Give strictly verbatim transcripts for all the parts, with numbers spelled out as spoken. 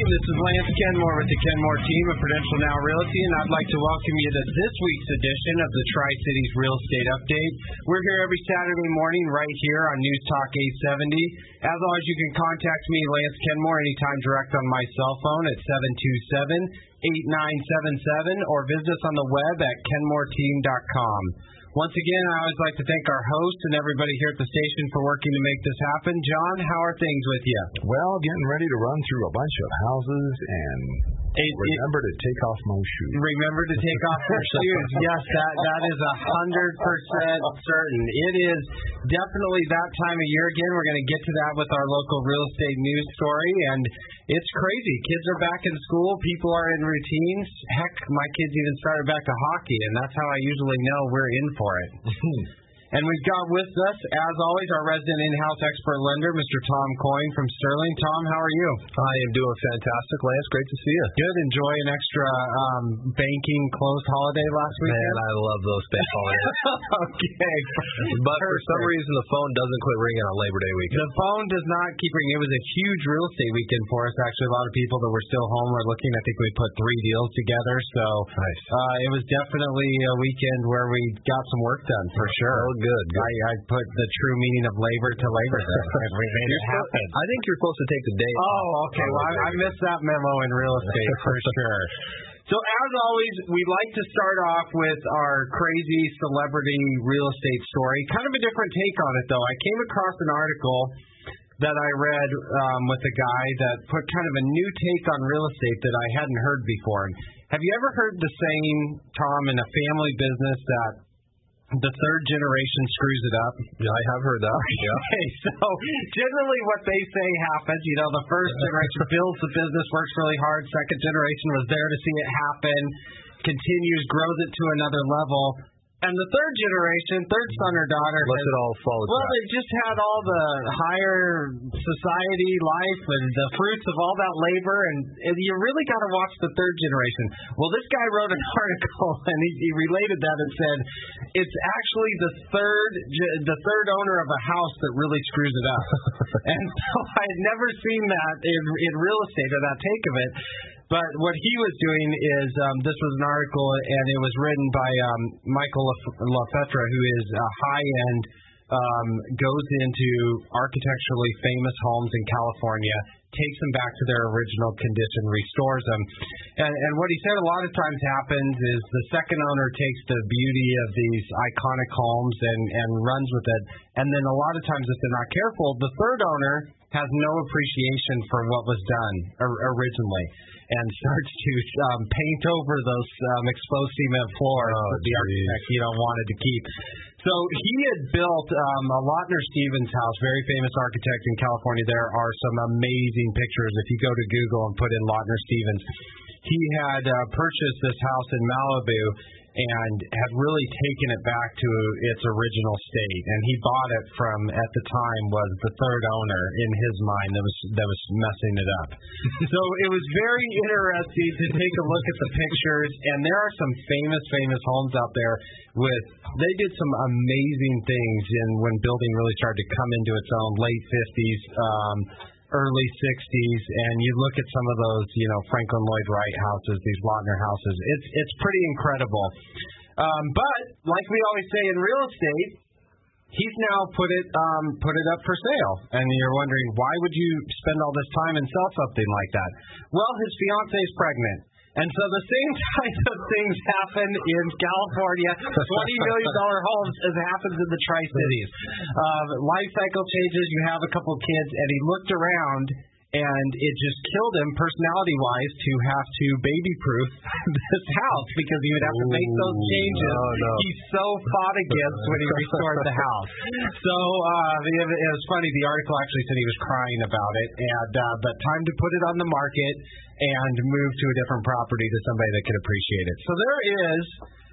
This is Lance Kenmore with the Kenmore team of Prudential Now Realty, and I'd like to welcome you to this week's edition of the Tri-Cities Real Estate Update. We're here every Saturday morning right here on News Talk eight seventy. As always, you can contact me, Lance Kenmore, anytime direct on my cell phone at seven two seven, eight nine seven seven or visit us on the web at kenmore team dot com. Once again, I always like to thank our host and everybody here at the station for working to make this happen. John, how are things with you? Well, getting ready to run through a bunch of houses and it, remember it, to take off my shoes. Remember to take off your shoes. Yes, that that is a hundred percent certain. It is definitely that time of year again. We're going to get to that with our local real estate news story, and it's crazy. Kids are back in school. People are in routines. Heck, my kids even started back to hockey, and that's how I usually know we're in for it. And we've got with us, as always, our resident in-house expert lender, Mister Tom Coyne from Sterling. Tom, how are you? I am doing fantastic, Lance. Great to see you. Good. Enjoy an extra um, banking closed holiday last week. Man, I love those bank holidays. Okay. But Perfect. For some reason, the phone doesn't quit ringing on Labor Day weekend. The phone does not keep ringing. It was a huge real estate weekend for us. Actually, a lot of people that were still home were looking. I think we put three deals together. So nice. uh, it was definitely a weekend where we got some work done, for sure. Oh, good. good. I, I put the true meaning of labor to labor there. We made it happen. I think you're supposed to take the day. Oh, okay. Well, I, I missed that memo in real estate for sure. So as always, we like to start off with our crazy celebrity real estate story. Kind of a different take on it, though. I came across an article that I read um, with a guy that put kind of a new take on real estate that I hadn't heard before. And have you ever heard the saying, Tom, in a family business that the third generation screws it up? Yeah, I have heard that. Yeah. Okay, so generally what they say happens, you know, the first generation builds the business, works really hard, second generation was there to see it happen, continues, grows it to another level, and the third generation, third son or daughter, lets has, it all fall well, apart. they've just had all the higher society life and the fruits of all that labor, and, and you really got to watch the third generation. Well, this guy wrote an article, and he, he related that and said, it's actually the third the third owner of a house that really screws it up. And so I had never seen that in, in real estate, or that take of it. But what he was doing is, um, this was an article, and it was written by um, Michael LaFetra, who is a high-end, um, goes into architecturally famous homes in California, takes them back to their original condition, restores them. And, and what he said a lot of times happens is the second owner takes the beauty of these iconic homes and, and runs with it. And then a lot of times, if they're not careful, the third owner has no appreciation for what was done or, originally, and starts to um, paint over those um, exposed cement floors oh, that the architect, you know, wanted to keep. So he had built um, a Lautner Stevens house, very famous architect in California. There are some amazing pictures. If you go to Google and put in Lautner Stevens, he had uh, purchased this house in Malibu and had really taken it back to its original state. And he bought it from, at the time, was the third owner in his mind that was that was messing it up. So it was very interesting to take a look at the pictures. And there are some famous, famous homes out there with, they did some amazing things in when building really started to come into its own, late fifties, um, early sixties, and you look at some of those, you know, Franklin Lloyd Wright houses, these Lautner houses. It's it's pretty incredible. Um, but like we always say in real estate, he's now put it um, put it up for sale, and you're wondering, why would you spend all this time and sell something like that? Well, his fiance is pregnant. And so the same type of things happen in California, twenty million dollars homes, as happens in the Tri-Cities. Uh, life cycle changes, you have a couple kids, and he looked around, and it just killed him, personality-wise, to have to baby-proof this house, because he would have to make those changes. No, no. He so fought against when he restored the house. So uh, it, it was funny, the article actually said he was crying about it, and uh, but time to put it on the market and move to a different property to somebody that could appreciate it. So there is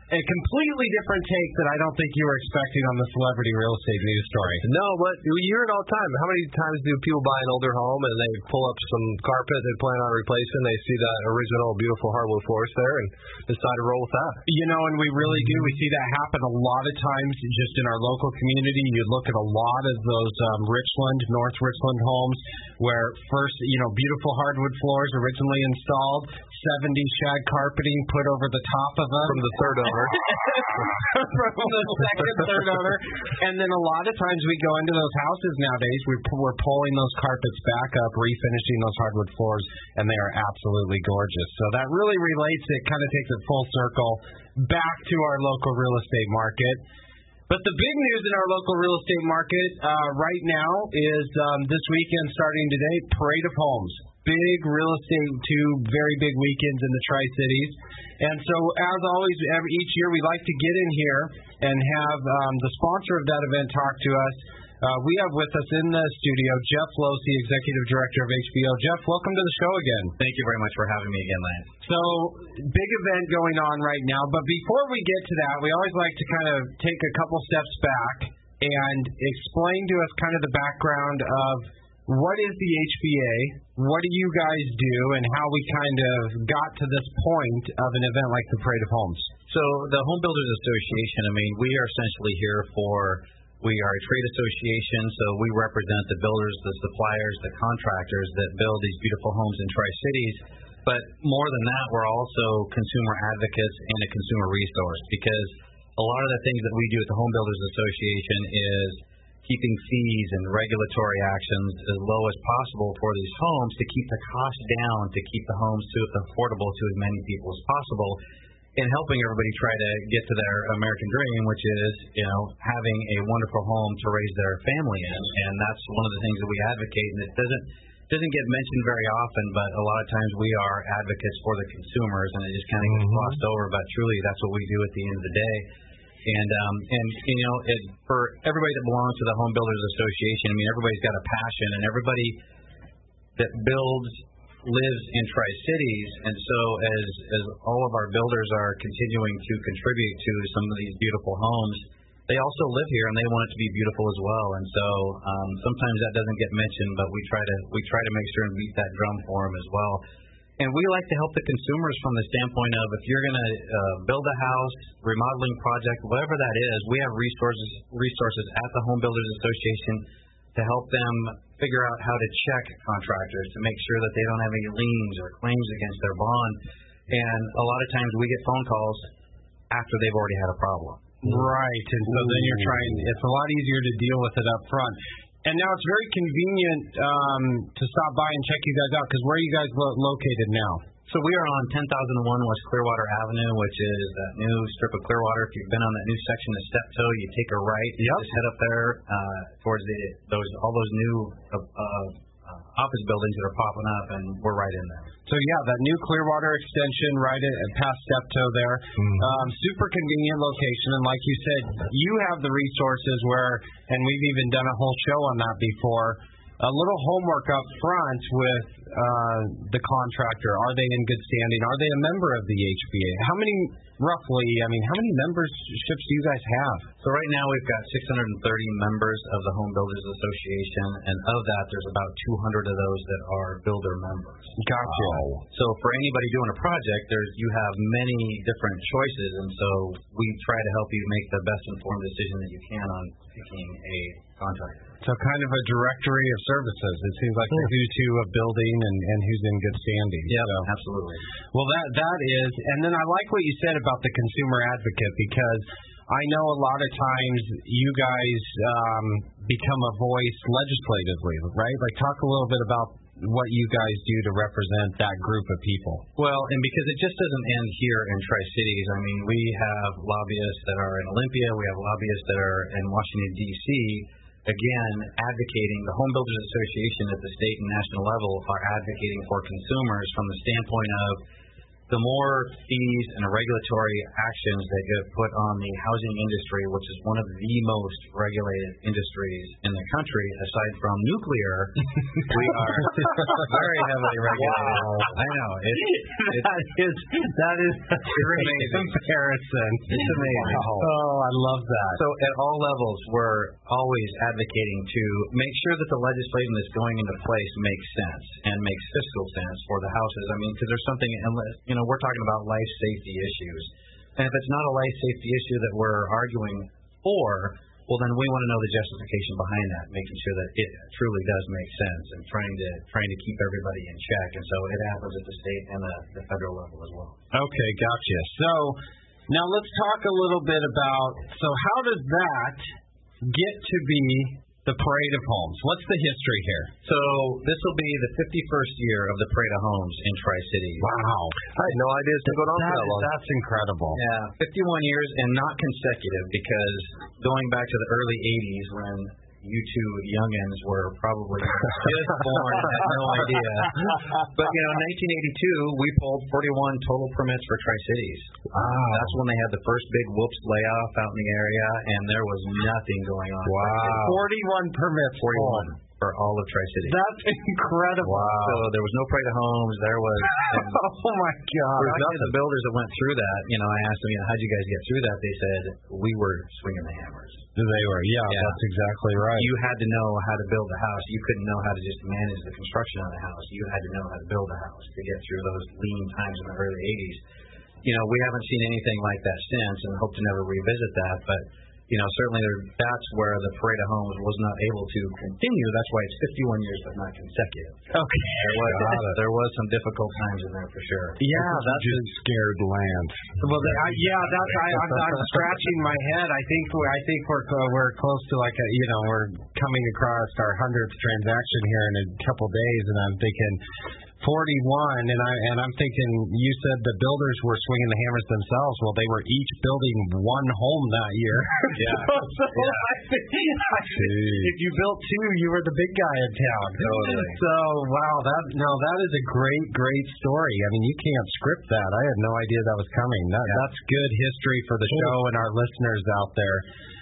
a completely different take that I don't think you were expecting on the celebrity real estate news story. No, but you hear it all the time. How many times do people buy an older home and they pull up some carpet they plan on replacing, they see that original beautiful hardwood floors there and decide to roll with that? You know, and we really do. We see that happen a lot of times just in our local community. You look at a lot of those um, Richland, North Richland homes where first, you know, beautiful hardwood floors originally installed, seventies shag carpeting put over the top of them. From the third owner. From the second, third owner. And then a lot of times we go into those houses nowadays, we, we're pulling those carpets back up, refinishing those hardwood floors, and they are absolutely gorgeous. So that really relates, it kind of takes it full circle back to our local real estate market. But the big news in our local real estate market uh, right now is um, this weekend starting today, Parade of Homes. Big real estate, two very big weekends in the Tri-Cities. And so, as always, every, each year we like to get in here and have um, the sponsor of that event talk to us. Uh, we have with us in the studio Jeff Losey, Executive Director of H B O. Jeff, welcome to the show again. Thank you very much for having me again, Lance. So, big event going on right now. But before we get to that, we always like to kind of take a couple steps back and explain to us kind of the background of what is the H B A, what do you guys do, and how we kind of got to this point of an event like the Parade of Homes. So the Home Builders Association, I mean, we are essentially here for, we are a trade association, so we represent the builders, the suppliers, the contractors that build these beautiful homes in Tri-Cities. But more than that, we're also consumer advocates and a consumer resource, because a lot of the things that we do at the Home Builders Association is keeping fees and regulatory actions as low as possible for these homes to keep the cost down, to keep the homes to affordable to as many people as possible, and helping everybody try to get to their American dream, which is, you know, having a wonderful home to raise their family in. And that's one of the things that we advocate, and it doesn't doesn't get mentioned very often, but a lot of times we are advocates for the consumers, and it just kind of gets glossed over, but truly that's what we do at the end of the day. And, um, and you know, it, for everybody that belongs to the Home Builders Association, I mean, everybody's got a passion, and everybody that builds lives in Tri-Cities, and so as, as all of our builders are continuing to contribute to some of these beautiful homes, they also live here, and they want it to be beautiful as well. And so um, sometimes that doesn't get mentioned, but we try to we try to make sure and beat that drum for them as well. And we like to help the consumers from the standpoint of, if you're going to uh, build a house, remodeling project, whatever that is, we have resources resources at the Home Builders Association to help them figure out how to check contractors to make sure that they don't have any liens or claims against their bond. And a lot of times we get phone calls after they've already had a problem. Right, and so then you're trying, it's a lot easier to deal with it up front. And now it's very convenient um, to stop by and check you guys out, because where are you guys lo- located now? So we are on ten thousand one West Clearwater Avenue, which is that new strip of Clearwater. If you've been on that new section of Steptoe, you take a right, yep. Just head up there uh, towards the those all those new uh, uh, office buildings that are popping up, and we're right in there. So yeah, that new Clearwater extension right at, past Steptoe there. Mm. Um, super convenient location, and like you said, you have the resources where, and we've even done a whole show on that before, a little homework up front with uh, the contractor. Are they in good standing? Are they a member of the H B A? How many, roughly, I mean, how many memberships do you guys have? So right now we've got six hundred thirty members of the Home Builders Association, and of that there's about two hundred of those that are builder members. Gotcha. Wow. So for anybody doing a project, there's you have many different choices, and so we try to help you make the best informed decision that you can on picking a contractor. So kind of a directory of services. It seems like the who's who of building and, and who's in good standing. Yeah, so. Absolutely. Well, that that is, and then I like what you said about the consumer advocate, because I know a lot of times you guys um, become a voice legislatively, right? Like, talk a little bit about what you guys do to represent that group of people. Well, and because it just doesn't end here in Tri-Cities. I mean, we have lobbyists that are in Olympia. We have lobbyists that are in Washington, D C, again, advocating. The Home Builders Association at the state and national level are advocating for consumers from the standpoint of, the more fees and regulatory actions that get put on the housing industry, which is one of the most regulated industries in the country, aside from nuclear, we are very heavily regulated. Wow. I know. It, it, that is that is a great comparison. It's amazing. Wow. Oh, I love that. So at all levels, we're always advocating to make sure that the legislation that's going into place makes sense and makes fiscal sense for the houses. I mean, because there's something, you know, we're talking about life safety issues. And if it's not a life safety issue that we're arguing for, well, then we want to know the justification behind that, making sure that it truly does make sense and trying to trying to keep everybody in check. And so it happens at the state and the, the federal level as well. Okay, gotcha. So now let's talk a little bit about, so how does that get to be the Parade of Homes? What's the history here? So this will be the fifty-first year of the Parade of Homes in Tri-Cities. Wow. I had no idea it's been going on that for that long. That's incredible. Yeah, fifty-one years and not consecutive, because going back to the early eighties when you two youngins were probably just born, had no idea. But, you know, in nineteen eighty-two, we pulled forty-one total permits for Tri-Cities. Wow. That's when they had the first big whoops layoff out in the area, and there was nothing going on. Wow. forty-one permits. forty-one for all of Tri-Cities. That's incredible. Wow. So there was no Parade of Homes. There was... Um, oh, my God. There's nothing. The builders that went through that, you know, I asked them, you know, how'd you guys get through that? They said, we were swinging the hammers. They were, yeah, yeah, that's exactly right. You had to know how to build a house. You couldn't know how to just manage the construction of the house. You had to know how to build a house to get through those lean times in the early eighties. You know, we haven't seen anything like that since, and hope to never revisit that, but you know, certainly there, that's where the Parade of Homes was not able to continue. That's why it's fifty-one years, but not consecutive. Okay. There was, there was some difficult times in there for sure. Yeah, that's just scared land. Well, the, uh, yeah, that's I, I'm, I'm scratching my head. I think we I think we're uh, we're close to like a, you know, we're coming across our hundredth transaction here in a couple days, and I'm thinking forty-one, and I and I'm thinking you said the builders were swinging the hammers themselves. Well, they were each building one home that year. Yeah. so, so yeah. I think, I think if you built two, you were the big guy in town. Totally. So wow, that no, that is a great, great story. I mean, you can't script that. I had no idea that was coming. That, yeah. That's good history for the show and our listeners out there.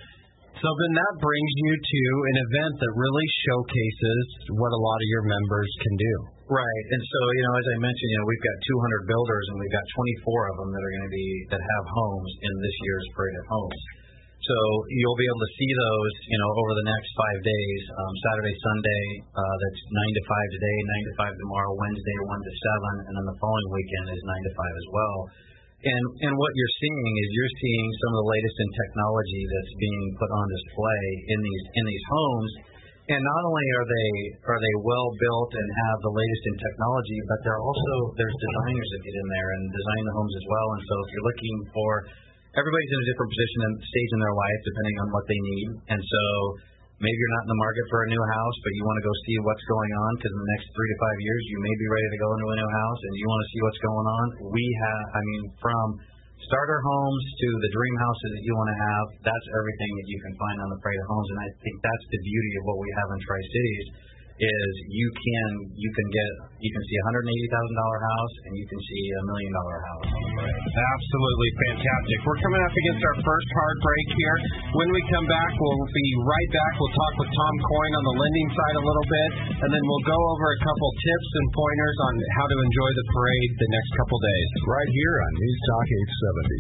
So then that brings you to an event that really showcases what a lot of your members can do. Right. And so, you know, as I mentioned, you know, we've got two hundred builders, and we've got twenty-four of them that are going to be, that have homes in this year's Parade of Homes. So you'll be able to see those, you know, over the next five days, um, Saturday, Sunday, uh, that's nine to five today, nine to five tomorrow, Wednesday, one to seven, and then the following weekend is nine to five as well. And and what you're seeing is you're seeing some of the latest in technology that's being put on display in these in these homes. And not only are they are they well built and have the latest in technology, but they're also there's designers that get in there and design the homes as well. And so if you're looking for, everybody's in a different position and stage in their life depending on what they need. And so maybe you're not in the market for a new house, but you want to go see what's going on, because in the next three to five years you may be ready to go into a new house, and you want to see what's going on. We have, I mean, from starter homes to the dream houses that you want to have, that's everything that you can find on the Parade of Homes. And I think that's the beauty of what we have in Tri-Cities, is you can you can get you can see a one hundred eighty thousand dollars house, and you can see a million dollar house on the parade. Absolutely fantastic. We're coming up against our first hard break here. When we come back, we'll be right back. We'll talk with Tom Coyne on the lending side a little bit, and then we'll go over a couple tips and pointers on how to enjoy the parade the next couple days. Right here on News Talk eight seventy.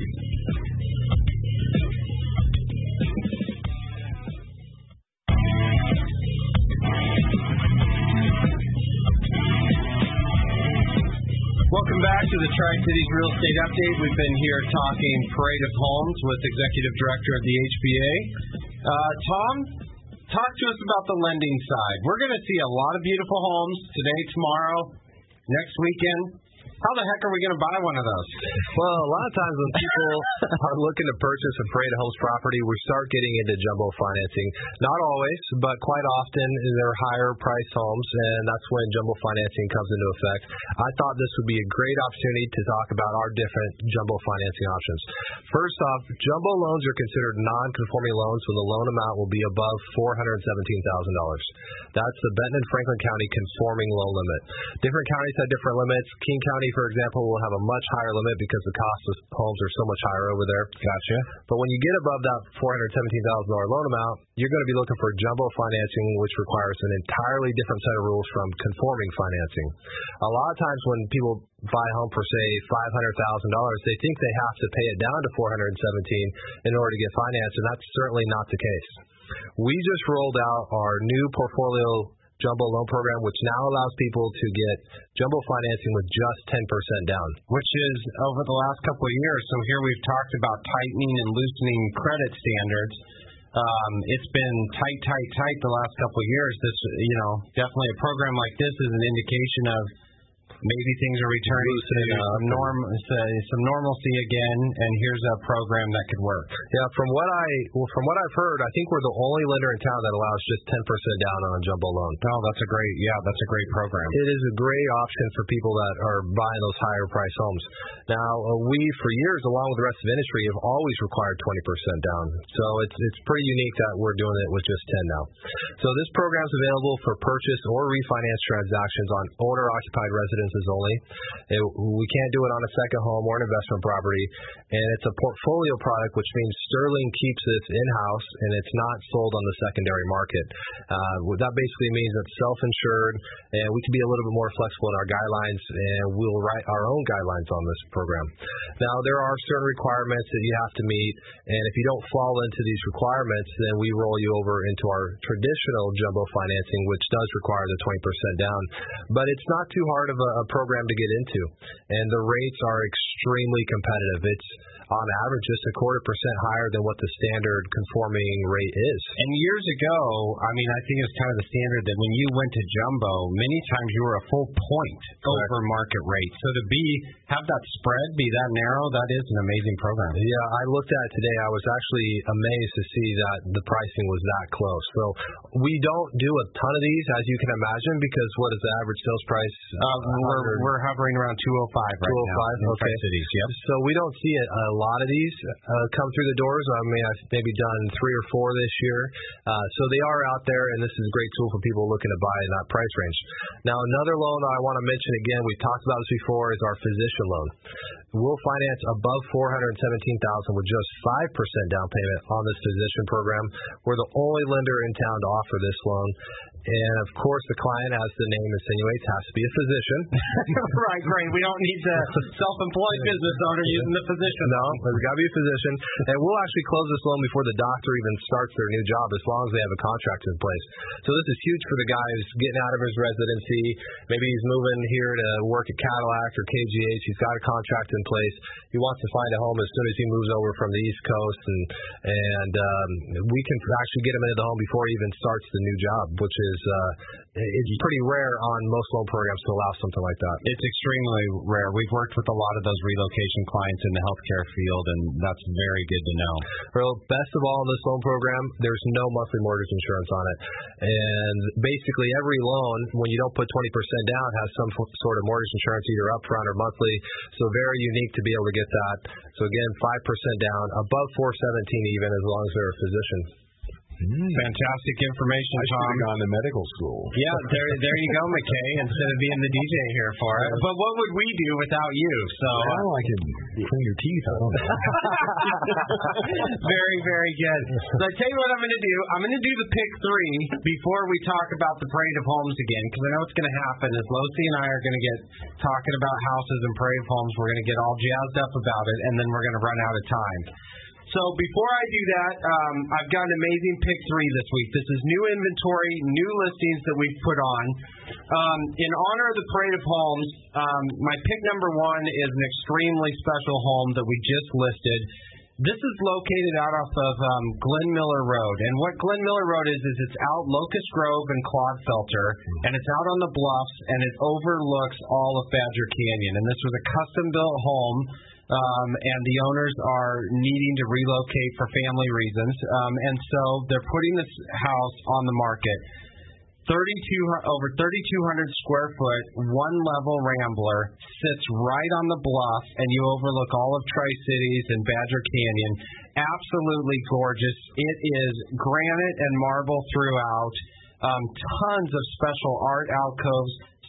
Welcome back to the Tri-Cities Real Estate Update. We've been here talking Parade of Homes with Executive Director of the H B A. Uh, Tom, talk to us about the lending side. We're going to see a lot of beautiful homes today, tomorrow, next weekend. How the heck are we going to buy one of those? Well, a lot of times when people are looking to purchase a Parade of Homes property, we start getting into jumbo financing. Not always, but quite often they're higher priced homes, and that's when jumbo financing comes into effect. I thought this would be a great opportunity to talk about our different jumbo financing options. First off, jumbo loans are considered non-conforming loans when the loan amount will be above four hundred seventeen thousand dollars. That's the Benton and Franklin County conforming loan limit. Different counties have different limits. King County County, for example, will have a much higher limit because the cost of homes are so much higher over there. Gotcha. But when you get above that four hundred seventeen thousand dollars loan amount, you're going to be looking for jumbo financing, which requires an entirely different set of rules from conforming financing. A lot of times when people buy a home for, say, five hundred thousand dollars, they think they have to pay it down to four hundred seventeen thousand dollars in order to get financed, and that's certainly not the case. We just rolled out our new portfolio jumbo loan program, which now allows people to get jumbo financing with just ten percent down. Which is over the last couple of years. So here we've talked about tightening and loosening credit standards. Um, it's been tight, tight, tight the last couple of years. This, you know, definitely a program like this is an indication of maybe things are returning to some norm, some normalcy again, and here's a program that could work. Yeah, from what I well, from what I've heard, I think we're the only lender in town that allows just ten percent down on a jumbo loan. Oh, that's a great, yeah, that's a great program. It is a great option for people that are buying those higher price homes. Now, uh, we for years, along with the rest of the industry, have always required twenty percent down. So it's it's pretty unique that we're doing it with just ten now. So this program is available for purchase or refinance transactions on owner-occupied residences only. It, we can't do it on a second home or an investment property, and it's a portfolio product, which means Sterling keeps this in-house and it's not sold on the secondary market. Uh, that basically means it's self-insured, and we can be a little bit more flexible in our guidelines, and we'll write our own guidelines on this program. Now, there are certain requirements that you have to meet, and if you don't fall into these requirements, then we roll you over into our traditional jumbo financing, which does require the twenty percent down. But it's not too hard of a, a program to get into, and the rates are extremely competitive. It's on average just a quarter percent higher than what the standard conforming rate is. And years ago, I mean, I think it was kind of the standard that when you went to jumbo, many times you were a full point Correct. over market rate. So to be have that spread be that narrow, that is an amazing program. Yeah, I looked at it today. I was actually amazed to see that the pricing was that close. So we don't do a ton of these, as you can imagine, because what is the average sales price? Uh, we're, we're hovering around two oh five right two oh five, now. okay. Cities, yep. So we don't see a, a lot of these uh, come through the doors. I mean, I've maybe done three or four this year. Uh, so they are out there, and this is a great tool for people looking to buy in that price range. Now, another loan I want to mention again, we've talked about this before, is our physician loan. We'll finance above four hundred seventeen thousand dollars with just five percent down payment on this physician program. We're the only lender in town to offer this loan. And, of course, the client, as the name insinuates, has to be a physician. Right, great. We don't need the self-employed business owner using the physician. No, there's got to be a physician. And we'll actually close this loan before the doctor even starts their new job, as long as they have a contract in place. So this is huge for the guy who's getting out of his residency. Maybe he's moving here to work at Cadillac or K G H. He's got a contract in place. He wants to find a home as soon as he moves over from the East Coast. And, and um, we can actually get him into the home before he even starts the new job, which is Uh, it's pretty rare on most loan programs to allow something like that. It's extremely rare. We've worked with a lot of those relocation clients in the healthcare field, and that's very good to know. Well, best of all in this loan program, there's no monthly mortgage insurance on it. And basically every loan, when you don't put twenty percent down, has some sort of mortgage insurance, either upfront or monthly. So very unique to be able to get that. So again, five percent down, above four seventeen even, as long as they're a physician. Mm. Fantastic information, I should Tom. have gone to medical school. Yeah, there, there you go, McKay, instead of being the D J here for it. But what would we do without you? So well, I could clean your teeth. I don't know. Very, very good. So I tell you what I'm going to do. I'm going to do the pick three before we talk about the Parade of Homes again, because I know what's going to happen is Losi and I are going to get talking about houses and Parade of Homes. We're going to get all jazzed up about it, and then we're going to run out of time. So before I do that, um, I've got an amazing pick three this week. This is new inventory, new listings that we've put on. Um, in honor of the Parade of Homes, um, my pick number one is an extremely special home that we just listed. This is located out off of um, Glen Miller Road. And what Glen Miller Road is, is it's out Locust Grove and Clodfelter, and it's out on the bluffs, and it overlooks all of Badger Canyon. And this was a custom-built home. Um, and the owners are needing to relocate for family reasons, um, and so they're putting this house on the market. thirty-two over thirty-two hundred square foot, one level rambler, sits right on the bluff, and you overlook all of Tri-Cities and Badger Canyon. Absolutely gorgeous. It is granite and marble throughout. Um, tons of special art alcoves,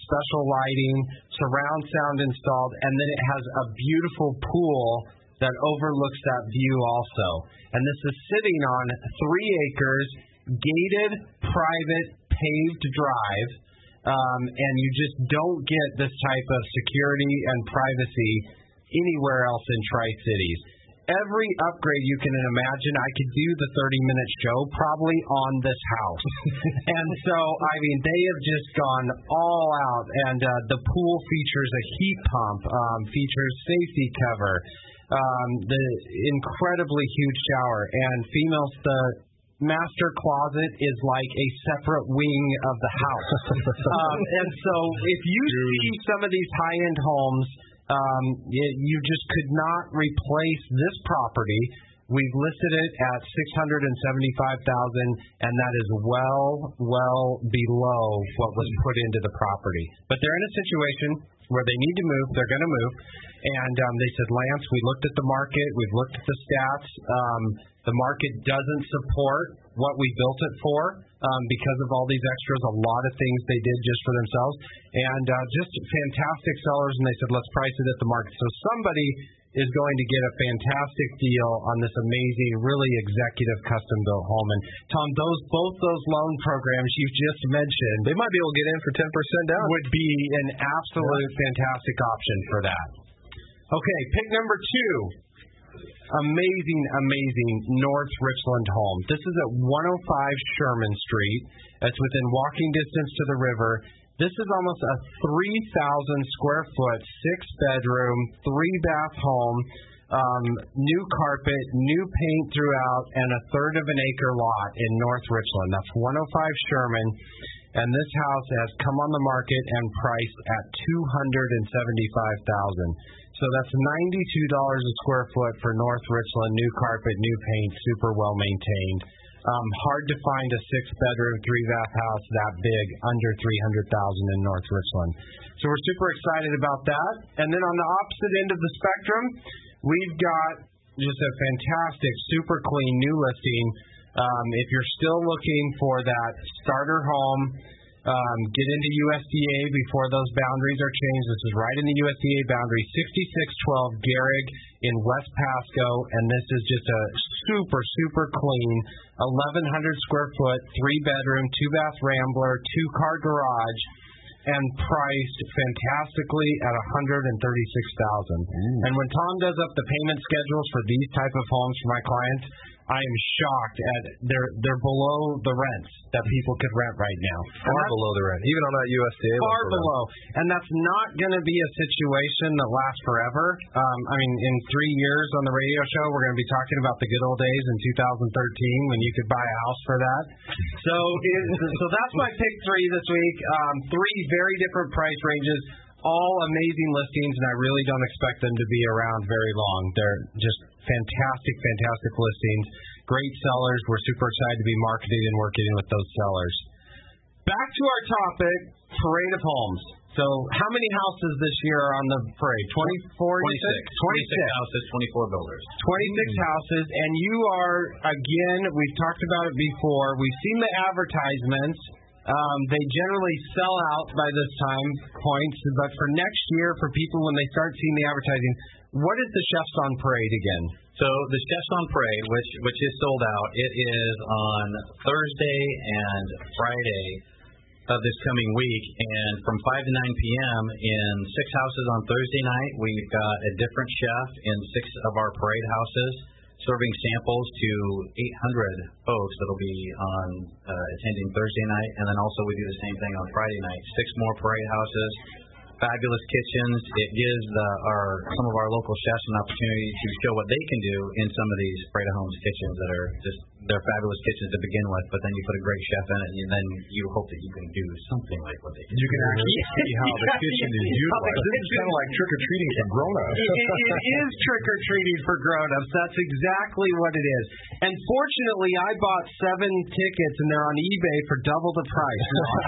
special lighting, surround sound installed, and then it has a beautiful pool that overlooks that view also. And this is sitting on three acres, gated, private, paved drive, um, and you just don't get this type of security and privacy anywhere else in Tri-Cities. Every upgrade you can imagine, I could do the thirty-minute show probably on this house. And so, I mean, they have just gone all out. And uh, the pool features a heat pump, um, features safety cover, um, the incredibly huge shower. And females, the master closet is like a separate wing of the house. um, and so, if you see some of these high-end homes, Um, it, you just could not replace this property. We've listed it at six hundred seventy-five thousand dollars, and that is well, well below what was put into the property. But they're in a situation where they need to move. They're going to move. And um, they said, Lance, we looked at the market. We've looked at the stats. Um, the market doesn't support what we built it for um, because of all these extras, a lot of things they did just for themselves. And uh, just fantastic sellers. And they said, let's price it at the market. So somebody is going to get a fantastic deal on this amazing, really executive custom-built home. And Tom, those both those loan programs you just mentioned, they might be able to get in for ten percent down. Would be an absolute yeah. fantastic option for that. Okay, pick number two. Amazing, amazing North Richland home. This is at one oh five Sherman Street. It's within walking distance to the river. This is almost a three thousand square foot, six bedroom, three bath home, um, new carpet, new paint throughout, and a third of an acre lot in North Richland. That's one oh five Sherman, and this house has come on the market and priced at two hundred seventy-five thousand dollars. So that's ninety-two dollars a square foot for North Richland, new carpet, new paint, super well maintained. Um, hard to find a six-bedroom, three-bath house that big under three hundred thousand dollars in North Richland. So we're super excited about that. And then on the opposite end of the spectrum, we've got just a fantastic, super clean new listing. Um, if you're still looking for that starter home, um, get into U S D A before those boundaries are changed. This is right in the U S D A boundary, sixty-six twelve Garrig in West Pasco, and this is just a super, super clean eleven hundred square foot, three bedroom, two bath Rambler, two car garage, and priced fantastically at one hundred thirty-six thousand dollars. And when Tom does up the payment schedules for these type of homes for my clients, I am shocked at they're they're below the rents that people could rent right now. Far below the rent, even on that U S D A. Far below, and that's not going to be a situation that lasts forever. Um, I mean, in three years on the radio show, we're going to be talking about the good old days in two thousand thirteen when you could buy a house for that. So, it, so that's my pick three this week. Um, three very different price ranges, all amazing listings, and I really don't expect them to be around very long. They're just fantastic, fantastic listings. Great sellers. We're super excited to be marketing and working with those sellers. Back to our topic, Parade of Homes. So how many houses this year are on the parade? twenty-four? twenty-six. twenty-six houses, twenty-four builders. twenty-six mm-hmm. houses, and you are, again, we've talked about it before, we've seen the advertisements. Um, they generally sell out by this time points, but for next year, for people when they start seeing the advertising, what is the Chefs on Parade again? So the Chefs on Parade, which which is sold out, it is on Thursday and Friday of this coming week, and from five to nine p.m. in six houses on Thursday night, we've got a different chef in six of our parade houses, serving samples to eight hundred folks that'll be on uh, attending Thursday night, and then also we do the same thing on Friday night. Six more parade houses, fabulous kitchens. It gives the, our some of our local chefs an opportunity to show what they can do in some of these Parade of Homes kitchens that are just they're fabulous kitchens to begin with, but then you put a great chef in it, and then you hope that you can do something like what they can. You can actually see how the kitchen is utilized. This is kind of like trick-or-treating for grown-ups. It, it, it is trick-or-treating for grown-ups. That's exactly what it is. And fortunately, I bought seven tickets, and they're on eBay for double the price.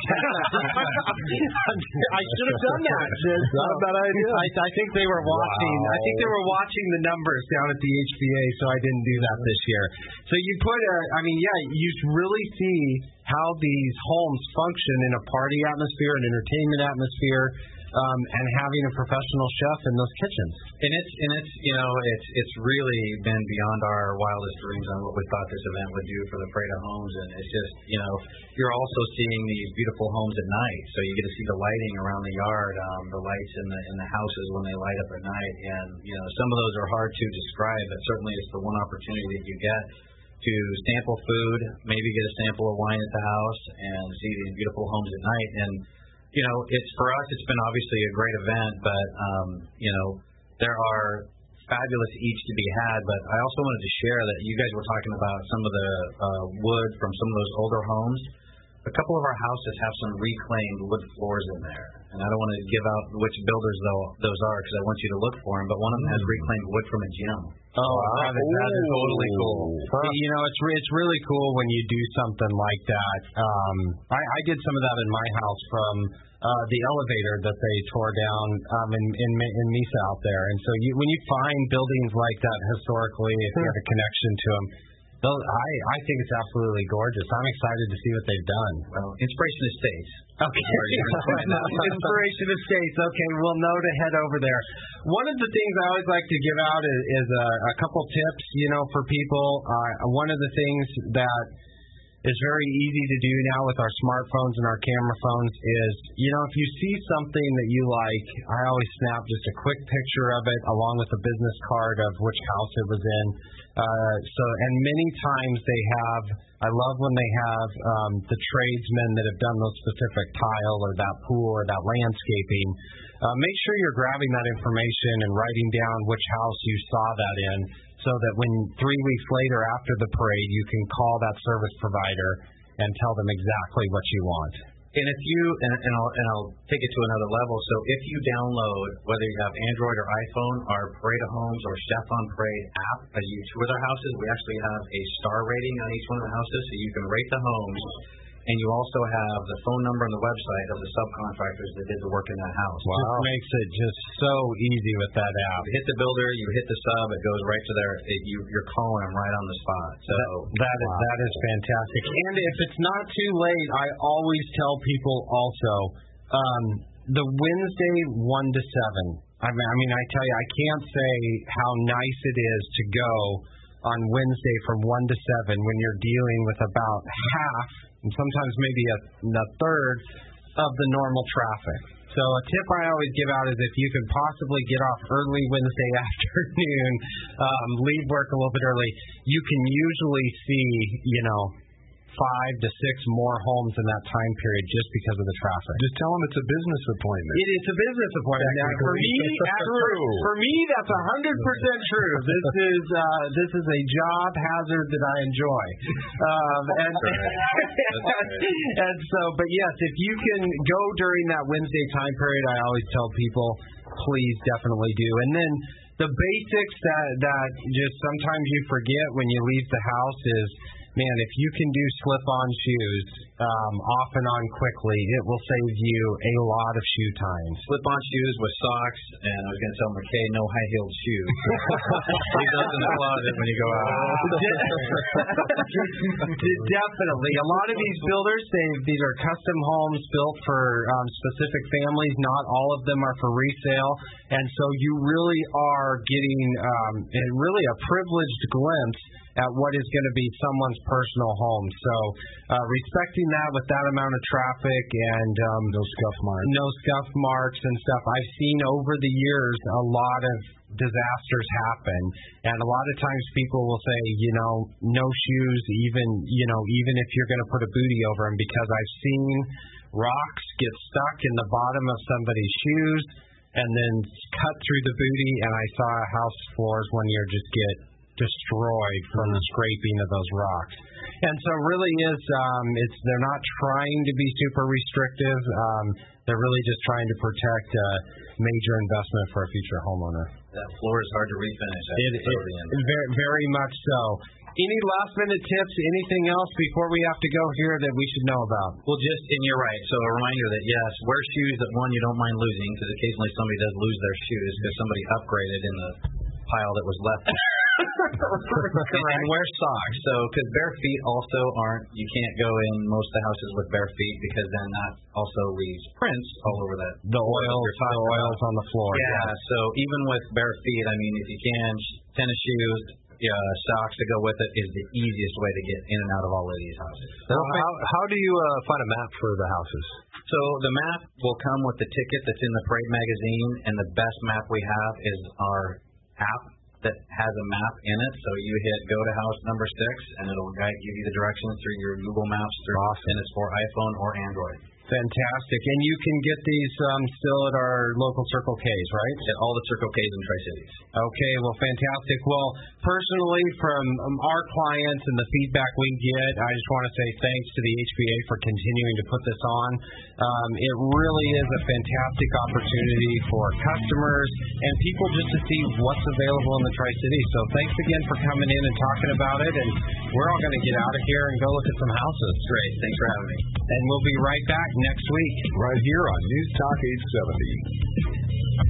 I should have done that. That's not a bad idea. I, I think they were watching. Wow. I think they were watching the numbers down at the H B A, so I didn't do that this year. So you put a, I mean, yeah, you really see how these homes function in a party atmosphere, an entertainment atmosphere, um, and having a professional chef in those kitchens. And it's and it's you know it's it's really been beyond our wildest dreams on what we thought this event would do for the Parade of Homes. And it's just you know you're also seeing these beautiful homes at night, so you get to see the lighting around the yard, um, the lights in the in the houses when they light up at night. And you know some of those are hard to describe, but certainly it's the one opportunity that you get to sample food, maybe get a sample of wine at the house, and see these beautiful homes at night. And you know, it's for us, it's been obviously a great event, but um, you know, there are fabulous eats to be had. But I also wanted to share that you guys were talking about some of the uh, wood from some of those older homes. A couple of our houses have some reclaimed wood floors in there, and I don't want to give out which builders though those are because I want you to look for them. But one of them has reclaimed wood from a gym. Oh, wow. that, is, that is totally cool. Huh. You know, it's re- it's really cool when you do something like that. Um, I, I did some of that in my house from uh, the elevator that they tore down um, in, in in Mesa out there. And so you, when you find buildings like that historically, if you have a connection to them, those, I I think it's absolutely gorgeous. I'm excited to see what they've done. Well, Inspiration Estates. Okay. Inspiration Estates. Okay, we'll know to head over there. One of the things I always like to give out is, is a, a couple tips, you know, for people. Uh, one of the things that is very easy to do now with our smartphones and our camera phones is, you know, if you see something that you like, I always snap just a quick picture of it along with a business card of which house it was in. Uh, so, and many times they have, I love when they have um, the tradesmen that have done those specific tile or that pool or that landscaping. Uh, make sure you're grabbing that information and writing down which house you saw that in, so that when three weeks later after the parade, you can call that service provider and tell them exactly what you want. And if you, and, and, I'll, and I'll take it to another level, so if you download, whether you have Android or iPhone, our Parade of Homes or Chef on Parade app, as you tour their houses, we actually have a star rating on each one of the houses, so you can rate the homes. And you also have the phone number and the website of the subcontractors that did the work in that house. Wow. Just makes it just so easy with that app. You hit the builder, you hit the sub, it goes right to their, it, you, you're calling them right on the spot. So that, that, wow. is, that is fantastic. And if it's not too late, I always tell people also, um, the Wednesday one to seven. I mean, I mean, I tell you, I can't say how nice it is to go on Wednesday from one to seven when you're dealing with about half and sometimes maybe a, a third of the normal traffic. So a tip I always give out is if you can possibly get off early Wednesday afternoon, um, leave work a little bit early, you can usually see, you know, five to six more homes in that time period just because of the traffic. Just tell them it's a business appointment. It is a business appointment. Now, for me, true. For me, that's a hundred percent true. This is uh, this is a job hazard that I enjoy. Um, and, and so, but yes, if you can go during that Wednesday time period, I always tell people, please definitely do. And then the basics that that just sometimes you forget when you leave the house is, man, if you can do slip-on shoes um, off and on quickly, it will save you a lot of shoe time. Slip-on shoes with socks, and I was going to tell McKay, no high-heeled shoes. Leave those in the closet when you go out. Definitely. A lot of these builders, they, these are custom homes built for um, specific families. Not all of them are for resale. And so you really are getting um, a, really a privileged glimpse at what is going to be someone's personal home. So uh, respecting that with that amount of traffic and um, no scuff marks, no scuff marks and stuff. I've seen over the years a lot of disasters happen, and a lot of times people will say, you know, no shoes, even you know, even if you're going to put a bootie over them, because I've seen rocks get stuck in the bottom of somebody's shoes and then cut through the bootie, and I saw house floors one year just get destroyed from the scraping of those rocks. And so it really is, um, it's they're not trying to be super restrictive. Um, they're really just trying to protect a major investment for a future homeowner. That floor is hard to refinish. It, it, it, very, very much so. Any last minute tips, anything else before we have to go here that we should know about? Well, just, and you're right, so a reminder that yes, wear shoes that one you don't mind losing, because occasionally somebody does lose their shoes because somebody upgraded in the pile that was left. and, and wear socks. So, because bare feet also aren't, you can't go in most of the houses with bare feet because then that also leaves prints all over that. The oils, the oils on the floor. Yeah, yeah. So even with bare feet, I mean, if you can, tennis shoes, yeah, socks to go with it is the easiest way to get in and out of all of these houses. Now, how, how do you uh, find a map for the houses? So the map will come with the ticket that's in the Parade magazine, and the best map we have is our app that has a map in it. So you hit go to house number six, and it'll guide, give you the directions through your Google Maps. Through, awesome. And it's for iPhone or Android. Fantastic. And you can get these um, still at our local Circle K's, right? At all the Circle K's in Tri-Cities. Okay, well, fantastic. Well, personally, from um, our clients and the feedback we get, I just want to say thanks to the H B A for continuing to put this on. Um, it really is a fantastic opportunity for customers and people just to see what's available in the Tri-Cities. So thanks again for coming in and talking about it. And we're all going to get out of here and go look at some houses. Great. Thanks for having me. And we'll be right back next week. Right here on News Talk eight seventy.